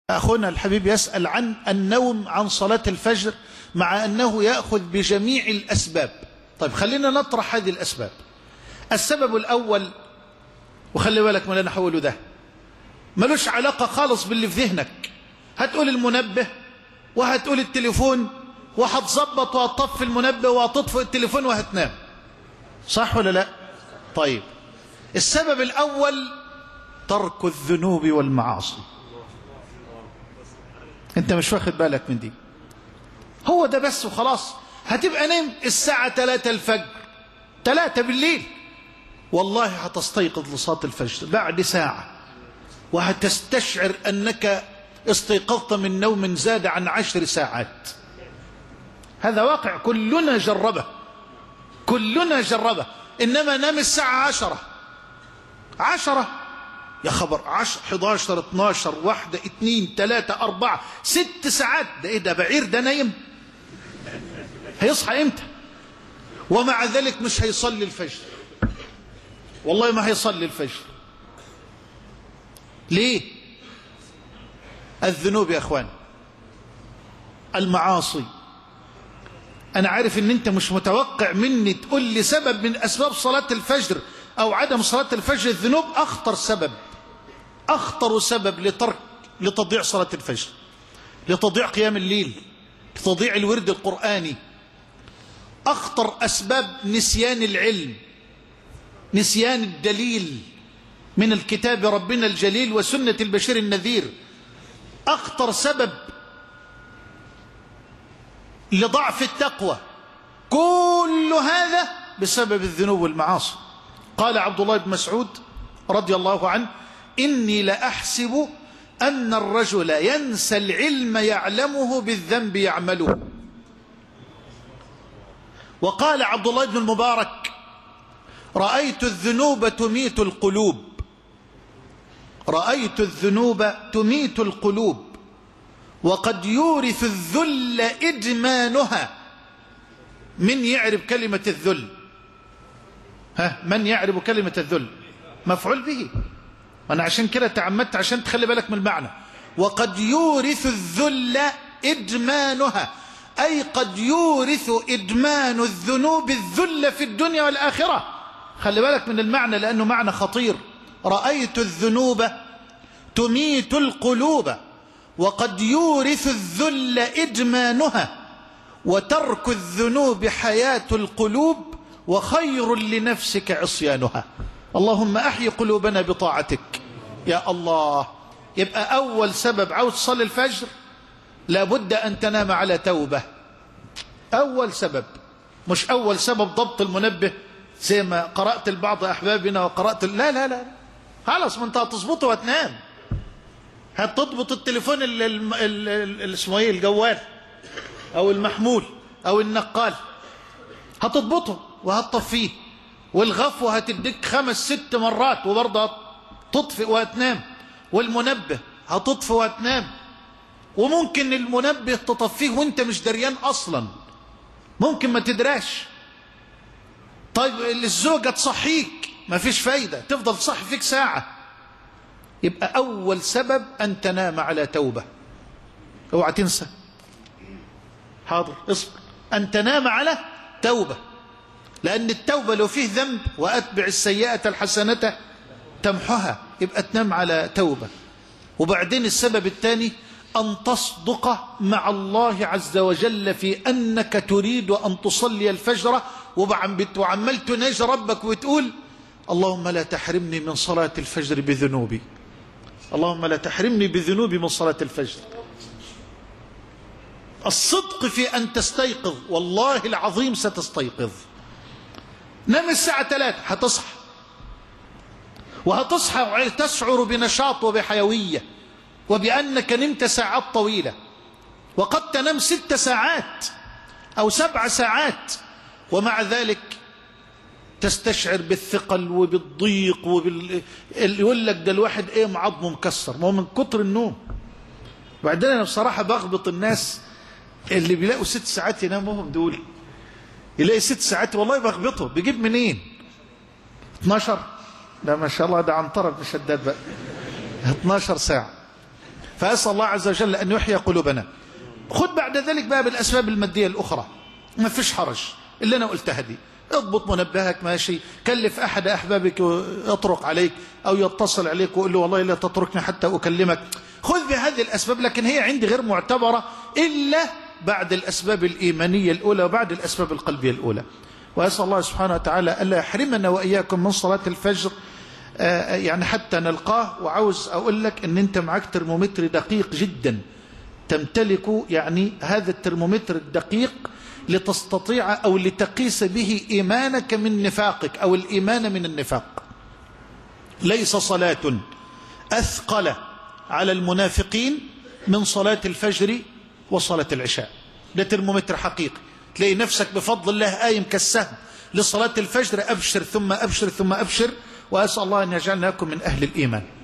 أخونا الحبيب يسأل عن النوم عن صلاة الفجر مع أنه يأخذ بجميع الأسباب. طيب خلينا نطرح هذه الأسباب. السبب الأول، وخلي بالك من اللي أنا حوله ده، ملوش علاقة خالص باللي في ذهنك. هتقول المنبه وهتقول التليفون وهتظبط وهتطفي المنبه وهتطفئ التليفون وهتنام، صح ولا لا؟ طيب السبب الأول ترك الذنوب والمعاصي. انت مش واخد بالك من دي، هو ده بس وخلاص. هتبقى نام الساعة 3 الفجر، 3 بالليل، والله هتستيقظ لصلاة الفجر بعد ساعة وهتستشعر أنك استيقظت من نوم زاد عن 10 ساعات. هذا واقع كلنا جربه، كلنا جربه. إنما نام الساعة 10 يا خبر، 10 11 12 1 2 3 4 6 ساعات. ده ايه ده؟ بعير ده نايم؟ هيصحى امتى؟ ومع ذلك مش هيصلي الفجر، والله ما هيصلي الفجر. ليه؟ الذنوب يا اخوان، المعاصي. انا عارف ان انت مش متوقع مني تقول لي سبب من اسباب صلاة الفجر او عدم صلاة الفجر الذنوب. اخطر سبب، اخطر سبب لتضييع صلاة الفجر، لتضييع قيام الليل، لتضييع الورد القرآني. اخطر اسباب نسيان العلم، نسيان الدليل من الكتاب ربنا الجليل وسنة البشير النذير. اخطر سبب لضعف التقوى. كل هذا بسبب الذنوب والمعاصي. قال عبد الله بن مسعود رضي الله عنه: إني لأحسب أن الرجل ينسى العلم يعلمه بالذنب يعمله. وقال عبد الله بن المبارك: رأيت الذنوب تميت القلوب، رأيت الذنوب تميت القلوب، وقد يورث الذل إدمانها. من يعرف كلمة الذل؟ من يعرف كلمة الذل؟ مفعول به. أنا عشان كده تعمدت عشان تخلي بالك من المعنى. وقد يورث الذل إدمانها، أي قد يورث إدمان الذنوب الذل في الدنيا والآخرة. خلي بالك من المعنى لأنه معنى خطير. رأيت الذنوب تميت القلوب، وقد يورث الذل إدمانها، وترك الذنوب حياة القلوب، وخير لنفسك عصيانها. اللهم أحيي قلوبنا بطاعتك يا الله. يبقى أول سبب عاوز تصلي الفجر لابد أن تنام على توبة. أول سبب، مش أول سبب ضبط المنبه زي ما قرأت البعض أحبابنا وقرأت لا لا لا، خلاص ما أنت هتظبطه وتنام. هتضبط التليفون اسمه ايه، الجوال أو المحمول أو النقال، هتضبطه وهتطفيه، والغفوة هتديك 5 6 مرات وبرضه تطفئ وهتنام، والمنبه هتطفئ وهتنام. وممكن المنبه تطفيه وانت مش دريان اصلا، ممكن ما تدراش. طيب الزوجة تصحيك، ما فيش فايدة، تفضل تصحي فيك ساعة. يبقى اول سبب ان تنام على توبة. اوعى تنسى، حاضر اصبر، ان تنام على توبة. لأن التوبة لو فيه ذنب وأتبع السيئة الحسنة تمحها، يبقى تنام على توبة. وبعدين السبب الثاني أن تصدق مع الله عز وجل في أنك تريد أن تصلي الفجر، وعمال تناجي ربك وتقول: اللهم لا تحرمني من صلاة الفجر بذنوبي، اللهم لا تحرمني بذنوبي من صلاة الفجر. الصدق في أن تستيقظ، والله العظيم ستستيقظ. نام الساعة 3 هتصحى، وهتصحى وتشعر بنشاط وبحيوية وبأنك نمت ساعات طويلة، وقد تنام 6 ساعات أو 7 ساعات، ومع ذلك تستشعر بالثقل وبالضيق يقول لك ده الواحد ايه عظمه مكسر، ما هو من كتر النوم. وبعدين انا بصراحة بغبط الناس اللي بيلاقوا 6 ساعات يناموهم دول، يلاقي 6 ساعات، والله بغبطه. بيجيب منين 12؟ لا ما شاء الله، ده عنترة بن شداد بقى 12 ساعة. فأسأل الله عز وجل أن يحيي قلوبنا. خذ بعد ذلك بقى بالأسباب المادية الأخرى، ما فيش حرج اللي أنا قلتها دي. اضبط منبهك ماشي، كلف أحد أحبابك يطرق عليك أو يتصل عليك وقل له والله لا تتركني حتى أكلمك. خذ بهذه الأسباب، لكن هي عندي غير معتبرة إلا بعد الأسباب الإيمانية الأولى وبعد الأسباب القلبية الأولى. وأسأل الله سبحانه وتعالى ألا يحرمنا وإياكم من صلاة الفجر يعني حتى نلقاه. وعاوز أقول لك أن أنت معك ترمومتر دقيق جدا، تمتلك يعني هذا الترمومتر الدقيق لتستطيع أو لتقيس به إيمانك من نفاقك أو الإيمان من النفاق. ليس صلاة أثقل على المنافقين من صلاة الفجر وصلاة العشاء. ده ترمومتر حقيقي، تلاقي نفسك بفضل الله قايم كالسهم لصلاة الفجر، أبشر ثم أبشر ثم أبشر. وأسأل الله أن يجعلنا لكم من أهل الإيمان.